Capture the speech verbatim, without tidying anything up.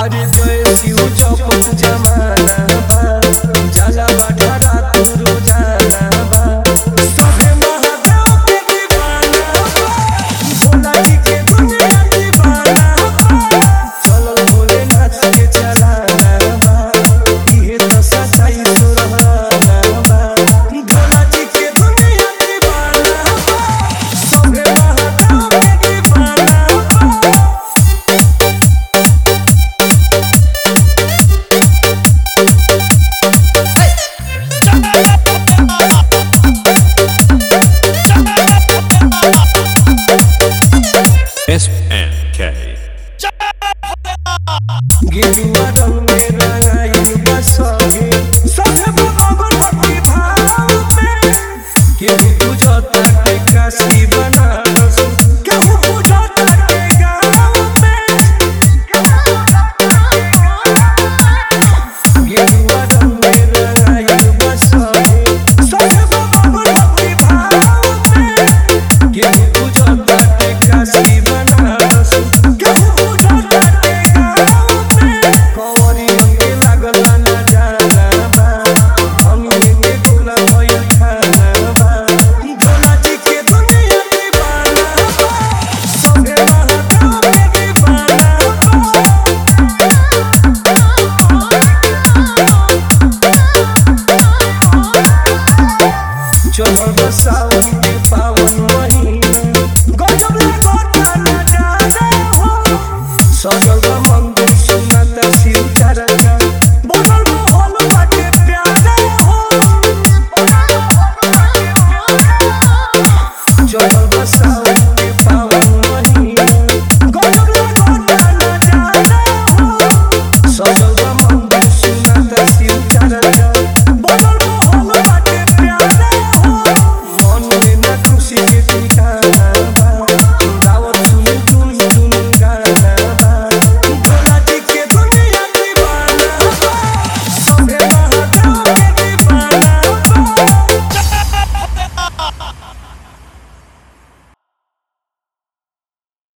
अरे जय शिव चौपट जमाना बा जाला बाटा रात रोजाना बा सभे महादेव के दीवाना बा भोला जी के दुनिया दीवाना बा चलल भोलेनाथ के चलाना बा इहे तो सच्चाई सुरहाना बा भोला जी के दुनिया दीवाना बा सभे महादेव के दीवाना बा। S N K गेरुआ रंग में रंगाइल बा सभे सभे भगवान भक्ति भाव में केहू पूजता के काशी बनारस केहू पूजता के गाँव में गेरुआ रंग में रंगाइल बा सभे सभे भगवान भक्ति भाव में केहू पूजता के काशी बनारस केहू पूजता के गाँव में कंवरी हमके लागल ना जाना बा हमनी के गोला भइल खाना बा भोला जी के दुनिया दीवाना बा सभे महादेव के दीवाना बा चढ़ल सावन के पावन महीना गजब लागता नजारा हो सजल